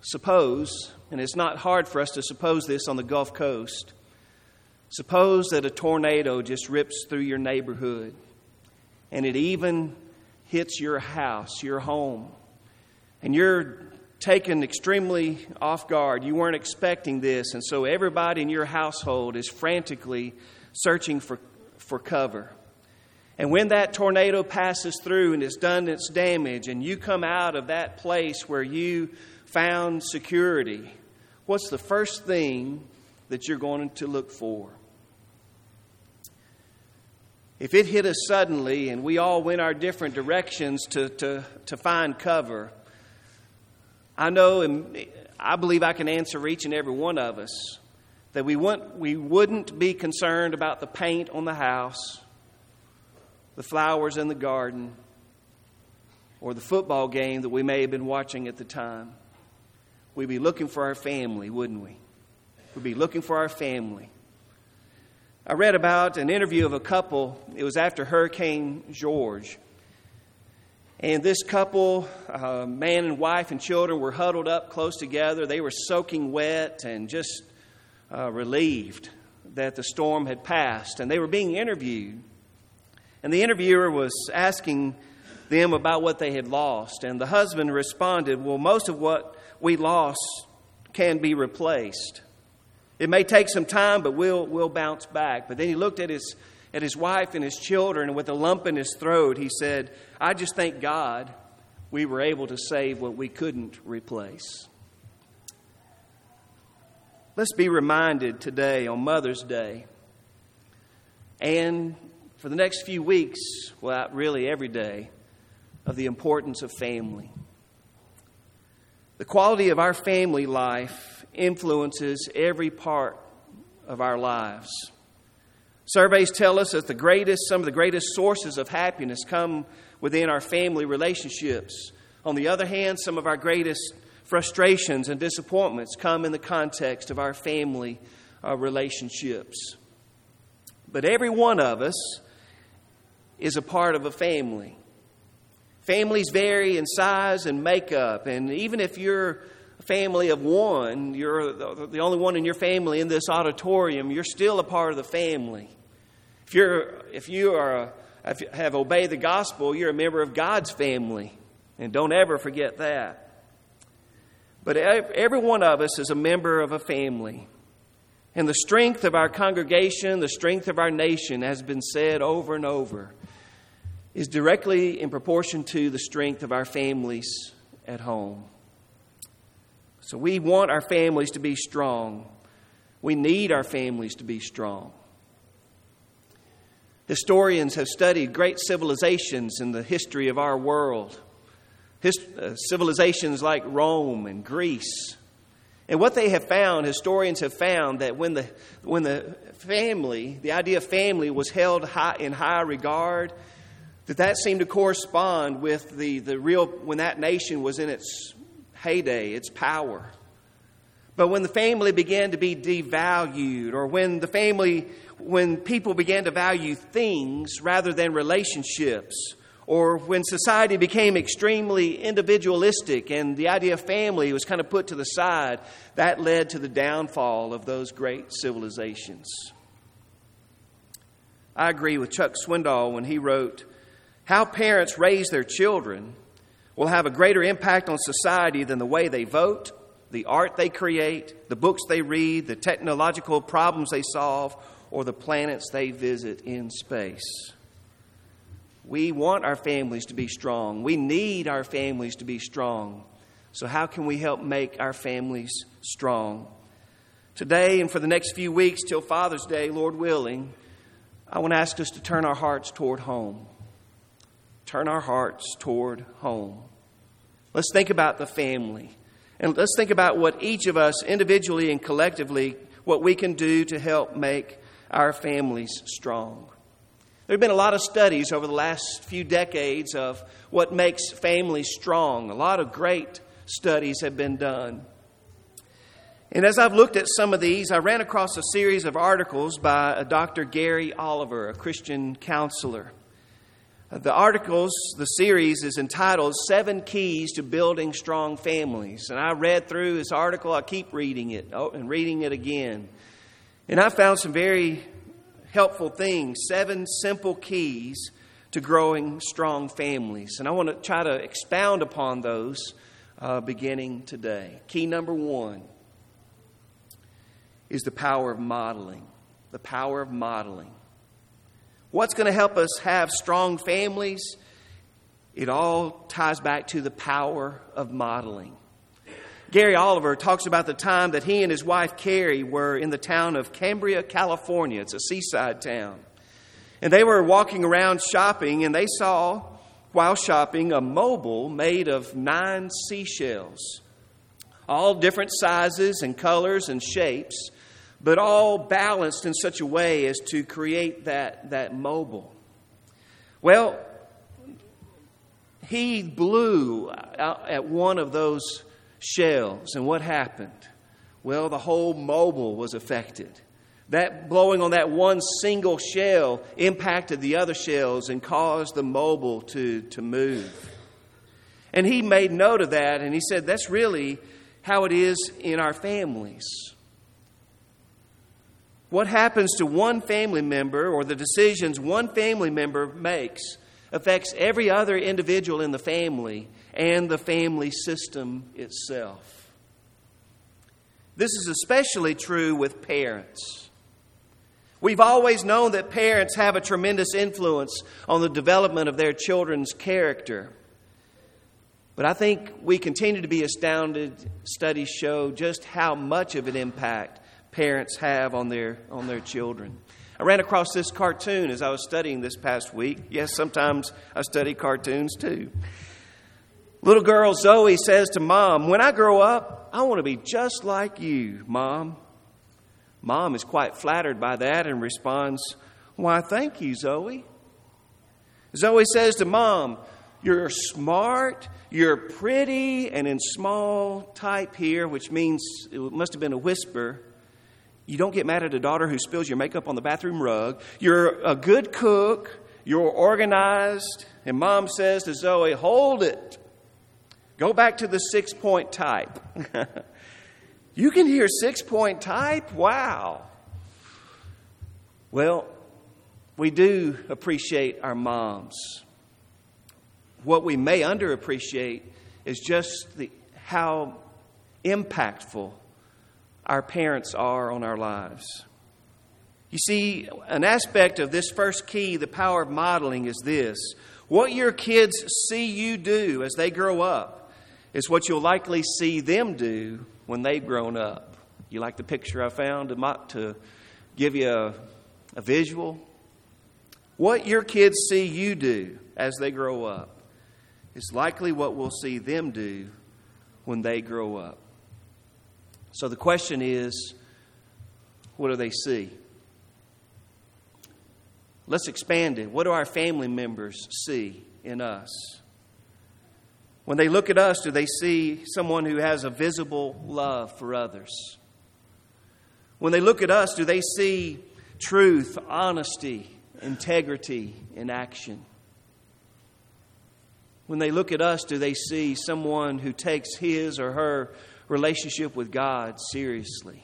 Suppose, and it's not hard for us to suppose this on the Gulf Coast, suppose that a tornado just rips through your neighborhood and it even hits your house, your home, and you're taken extremely off guard. You weren't expecting this, and so everybody in your household is frantically searching for cover. And when that tornado passes through and it's done its damage, and you come out of that place where you found security, what's the first thing that you're going to look for? If it hit us suddenly and we all went our different directions to find cover, I know and I believe I can answer each and every one of us that we wouldn't be concerned about the paint on the house, the flowers in the garden, or the football game that we may have been watching at the time. We'd be looking for our family, wouldn't we? We'd be looking for our family. I read about an interview of a couple. It was after Hurricane George. And this couple, man and wife and children, were huddled up close together. They were soaking wet and just relieved that the storm had passed. And they were being interviewed. And the interviewer was asking them about what they had lost. And the husband responded, well, most of what we lost can be replaced. It may take some time, but we'll bounce back. But then he looked at his wife and his children, and with a lump in his throat, he said, I just thank God we were able to save what we couldn't replace. Let's be reminded today on Mother's Day, and for the next few weeks, well, really every day, of the importance of family. The quality of our family life influences every part of our lives. Surveys tell us that some of the greatest sources of happiness come within our family relationships. On the other hand, some of our greatest frustrations and disappointments come in the context of our family relationships. But every one of us is a part of a family. Families vary in size and makeup, and even if you're a family of one, you're the only one in your family in this auditorium, you're still a part of the family. If you have obeyed the gospel, you're a member of God's family, and don't ever forget that. But every one of us is a member of a family. And the strength of our congregation, the strength of our nation, has been said over and over, is directly in proportion to the strength of our families at home. So we want our families to be strong. We need our families to be strong. Historians have studied great civilizations in the history of our world. Civilizations like Rome and Greece. And what they have found, historians have found, that when the family, the idea of family, was held in high regard, that seemed to correspond with the real, when that nation was in its heyday, its power. But when the family began to be devalued, or when people began to value things rather than relationships, or when society became extremely individualistic and the idea of family was kind of put to the side, that led to the downfall of those great civilizations. I agree with Chuck Swindoll when he wrote, how parents raise their children will have a greater impact on society than the way they vote, the art they create, the books they read, the technological problems they solve, or the planets they visit in space. We want our families to be strong. We need our families to be strong. So how can we help make our families strong? Today and for the next few weeks till Father's Day, Lord willing, I want to ask us to turn our hearts toward home. Turn our hearts toward home. Let's think about the family. And let's think about what each of us individually and collectively, what we can do to help make our families strong. There have been a lot of studies over the last few decades of what makes families strong. A lot of great studies have been done. And as I've looked at some of these, I ran across a series of articles by Dr. Gary Oliver, a Christian counselor. The series is entitled 7 Keys to Building Strong Families. And I read through this article. I keep reading it and reading it again. And I found some very helpful things, 7 simple keys to growing strong families. And I want to try to expound upon those beginning today. Key number 1 is the power of modeling. The power of modeling. What's going to help us have strong families? It all ties back to the power of modeling. Gary Oliver talks about the time that he and his wife Carrie were in the town of Cambria, California. It's a seaside town. And they were walking around shopping, and they saw, while shopping, a mobile made of 9 seashells. All different sizes and colors and shapes, but all balanced in such a way as to create that mobile. Well, he blew out at one of those shells, and what happened? Well, the whole mobile was affected. That blowing on that one single shell impacted the other shells and caused the mobile to move. And he made note of that, and he said, that's really how it is in our families. What happens to one family member, or the decisions one family member makes, affects every other individual in the family and the family system itself. This is especially true with parents. We've always known that parents have a tremendous influence on the development of their children's character. But I think we continue to be astounded. Studies show just how much of an impact parents have on their children. I ran across this cartoon as I was studying this past week. Yes, sometimes I study cartoons too. Little girl Zoe says to Mom, "When I grow up, I want to be just like you, Mom." Mom is quite flattered by that and responds, "Why, thank you, Zoe." Zoe says to Mom, "You're smart, you're pretty," and in small type here, which means it must have been a whisper, "You don't get mad at a daughter who spills your makeup on the bathroom rug. You're a good cook. You're organized." And Mom says to Zoe, "Hold it. Go back to the 6-point type." You can hear 6-point type? Wow. Well, we do appreciate our moms. What we may underappreciate is just how impactful our parents are on our lives. You see, an aspect of this first key, the power of modeling, is this. What your kids see you do as they grow up is what you'll likely see them do when they've grown up. You like the picture I found to give you a visual? What your kids see you do as they grow up is likely what we'll see them do when they grow up. So the question is, what do they see? Let's expand it. What do our family members see in us? When they look at us, do they see someone who has a visible love for others? When they look at us, do they see truth, honesty, integrity in action? When they look at us, do they see someone who takes his or her relationship with God seriously?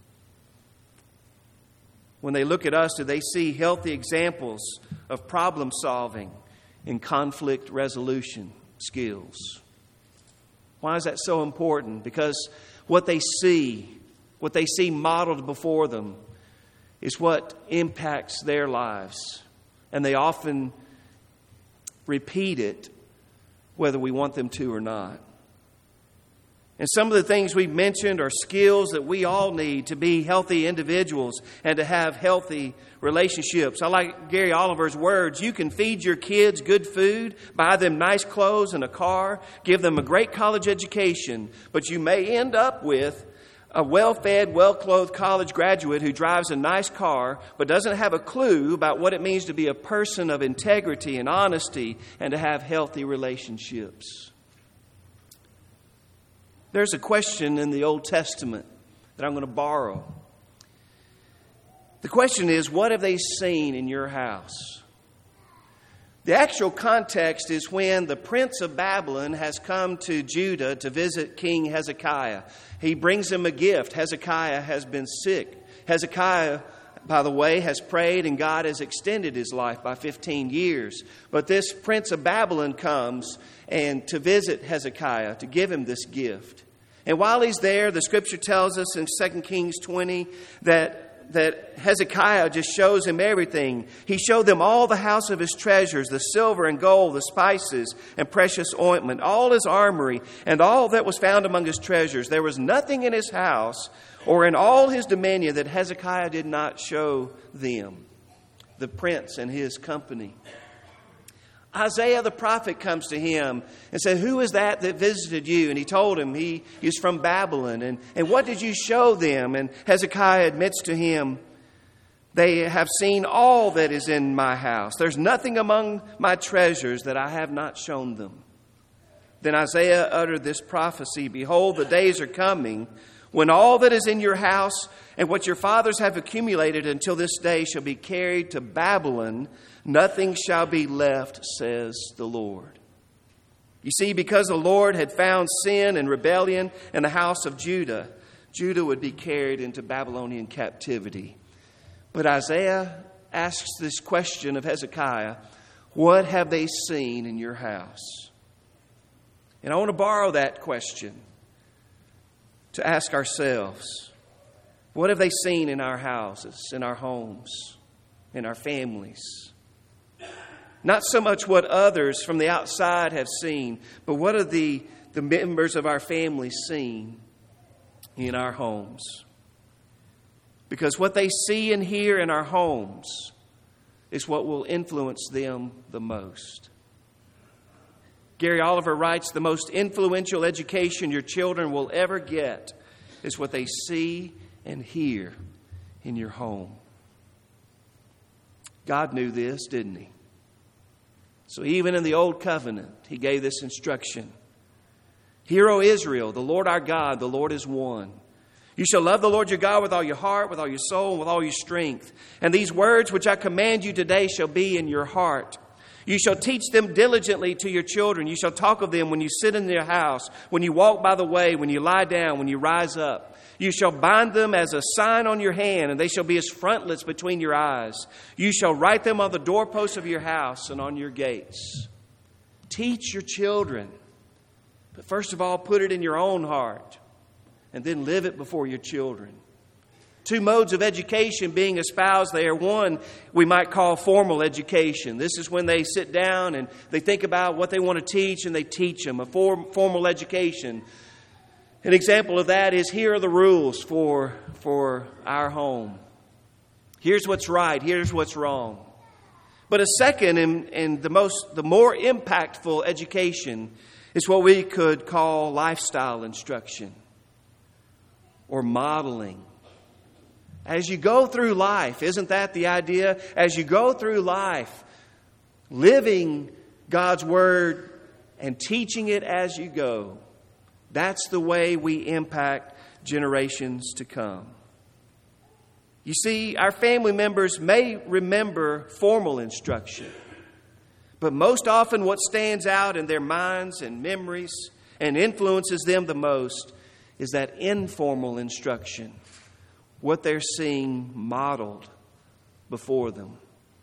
When they look at us, do they see healthy examples of problem solving and conflict resolution skills? Why is that so important? Because what they see modeled before them is what impacts their lives. And they often repeat it whether we want them to or not. And some of the things we've mentioned are skills that we all need to be healthy individuals and to have healthy relationships. I like Gary Oliver's words. You can feed your kids good food, buy them nice clothes and a car, give them a great college education, but you may end up with a well-fed, well-clothed college graduate who drives a nice car but doesn't have a clue about what it means to be a person of integrity and honesty and to have healthy relationships. There's a question in the Old Testament that I'm going to borrow. The question is, what have they seen in your house? The actual context is when the prince of Babylon has come to Judah to visit King Hezekiah. He brings him a gift. Hezekiah has been sick. Hezekiah, by the way, has prayed and God has extended his life by 15 years. But this prince of Babylon comes and to visit Hezekiah, to give him this gift. And while he's there, the scripture tells us in 2 Kings 20 that Hezekiah just shows him everything. He showed them all the house of his treasures, the silver and gold, the spices and precious ointment, all his armory, and all that was found among his treasures. There was nothing in his house or in all his dominion that Hezekiah did not show them, the prince and his company. Isaiah the prophet comes to him and said, "Who is that visited you?" And he told him he is from Babylon. And what did you show them? And Hezekiah admits to him, "They have seen all that is in my house. There's nothing among my treasures that I have not shown them." Then Isaiah uttered this prophecy, "Behold, the days are coming when all that is in your house and what your fathers have accumulated until this day shall be carried to Babylon. Nothing shall be left, says the Lord." You see, because the Lord had found sin and rebellion in the house of Judah, Judah would be carried into Babylonian captivity. But Isaiah asks this question of Hezekiah, "What have they seen in your house?" And I want to borrow that question to ask ourselves, what have they seen in our houses, in our homes, in our families? Not so much what others from the outside have seen, but what have the members of our family seen in our homes? Because what they see and hear in our homes is what will influence them the most. Gary Oliver writes, "The most influential education your children will ever get is what they see and hear in your home." God knew this, didn't He? So even in the Old Covenant, He gave this instruction. "Hear, O Israel, the Lord our God, the Lord is one. You shall love the Lord your God with all your heart, with all your soul, and with all your strength. And these words which I command you today shall be in your heart. You shall teach them diligently to your children. You shall talk of them when you sit in your house, when you walk by the way, when you lie down, when you rise up. You shall bind them as a sign on your hand, and they shall be as frontlets between your eyes. You shall write them on the doorposts of your house and on your gates." Teach your children. But first of all, put it in your own heart, and then live it before your children. Two modes of education being espoused there. One we might call formal education. This is when they sit down and they think about what they want to teach and they teach them. A formal education. An example of that is, here are the rules for our home. Here's what's right. Here's what's wrong. But a second and the more impactful education is what we could call lifestyle instruction or modeling. As you go through life, isn't that the idea? As you go through life, living God's Word and teaching it as you go, that's the way we impact generations to come. You see, our family members may remember formal instruction, but most often what stands out in their minds and memories and influences them the most is that informal instruction. What they're seeing modeled before them.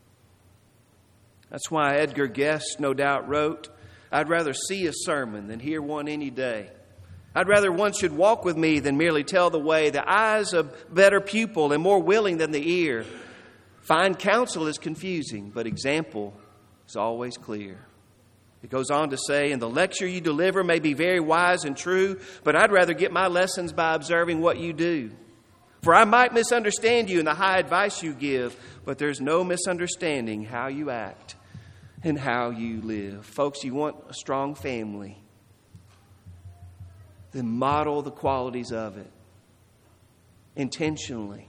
That's why Edgar Guest no doubt wrote, "I'd rather see a sermon than hear one any day. I'd rather one should walk with me than merely tell the way. The eye's a better pupil and more willing than the ear. Fine counsel is confusing, but example is always clear." It goes on to say, "And the lecture you deliver may be very wise and true, but I'd rather get my lessons by observing what you do. For I might misunderstand you in the high advice you give, but there's no misunderstanding how you act and how you live." Folks, you want a strong family, then model the qualities of it intentionally.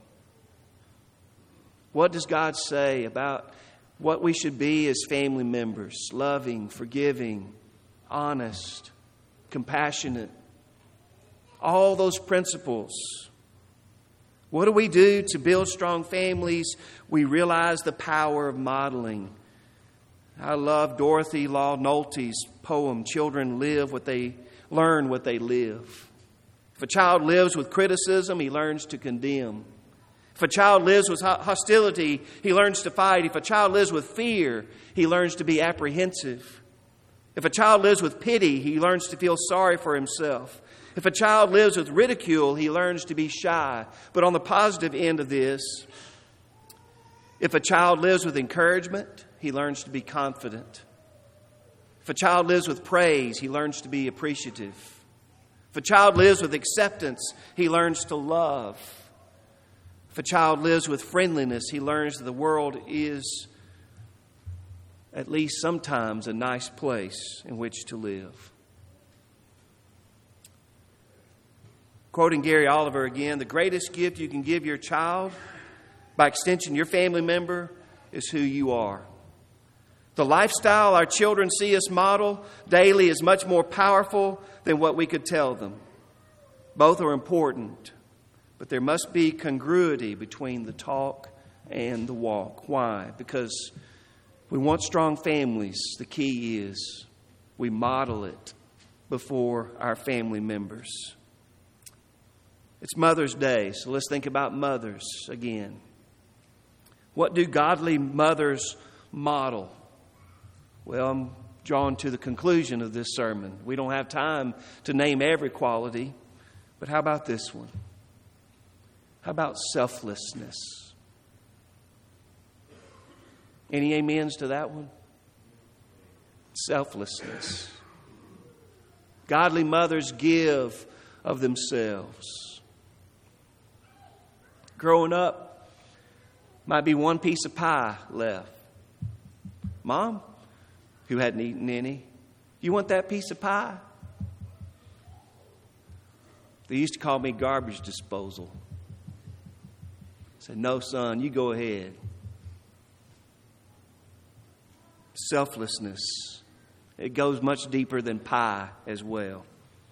What does God say about what we should be as family members? Loving, forgiving, honest, compassionate. All those principles. What do we do to build strong families? We realize the power of modeling. I love Dorothy Law Nolte's poem, Children Learn What They Live. If a child lives with criticism, he learns to condemn. If a child lives with hostility, he learns to fight. If a child lives with fear, he learns to be apprehensive. If a child lives with pity, he learns to feel sorry for himself. If a child lives with ridicule, he learns to be shy. But on the positive end of this, if a child lives with encouragement, he learns to be confident. If a child lives with praise, he learns to be appreciative. If a child lives with acceptance, he learns to love. If a child lives with friendliness, he learns that the world is, at least sometimes, a nice place in which to live. Quoting Gary Oliver again, the greatest gift you can give your child, by extension your family member, is who you are. The lifestyle our children see us model daily is much more powerful than what we could tell them. Both are important, but there must be congruity between the talk and the walk. Why? Because we want strong families. The key is we model it before our family members. It's Mother's Day, so let's think about mothers again. What do godly mothers model? Well, I'm drawn to the conclusion of this sermon. We don't have time to name every quality, but how about this one? How about selflessness? Any amens to that one? Selflessness. Godly mothers give of themselves. Growing up, might be one piece of pie left. Mom, who hadn't eaten any, you want that piece of pie? They used to call me garbage disposal. I said, no, son, you go ahead. Selflessness. It goes much deeper than pie as well.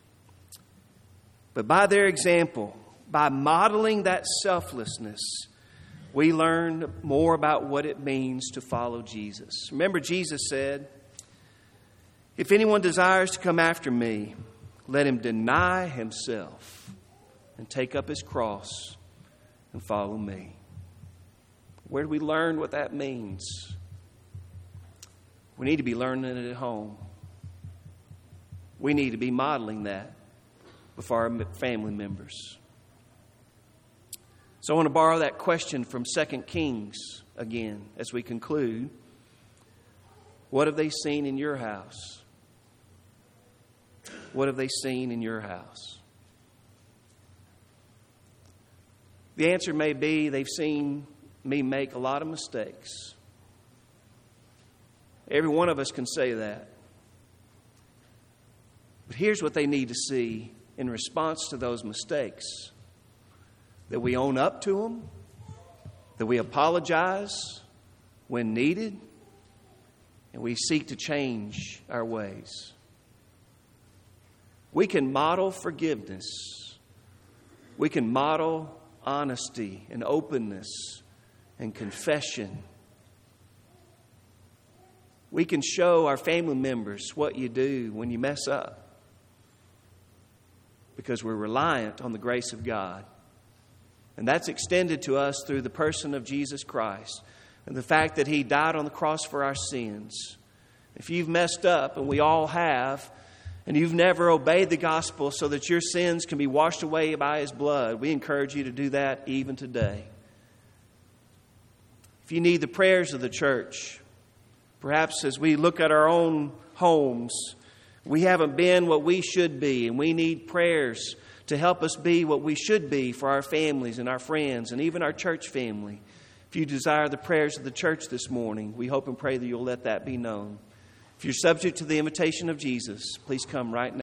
But by their example, by modeling that selflessness, we learn more about what it means to follow Jesus. Remember, Jesus said, if anyone desires to come after me, let him deny himself and take up his cross and follow me. Where do we learn what that means? We need to be learning it at home. We need to be modeling that before our family members. So I want to borrow that question from 2 Kings again as we conclude. What have they seen in your house? What have they seen in your house? The answer may be they've seen me make a lot of mistakes. Every one of us can say that. But here's what they need to see in response to those mistakes. That we own up to them, that we apologize when needed, and we seek to change our ways. We can model forgiveness. We can model honesty and openness and confession. We can show our family members what you do when you mess up, because we're reliant on the grace of God. And that's extended to us through the person of Jesus Christ and the fact that He died on the cross for our sins. If you've messed up, and we all have, and you've never obeyed the gospel so that your sins can be washed away by His blood, we encourage you to do that even today. If you need the prayers of the church, perhaps as we look at our own homes, we haven't been what we should be, and we need prayers to help us be what we should be for our families and our friends and even our church family. If you desire the prayers of the church this morning, we hope and pray that you'll let that be known. If you're subject to the invitation of Jesus, please come right now.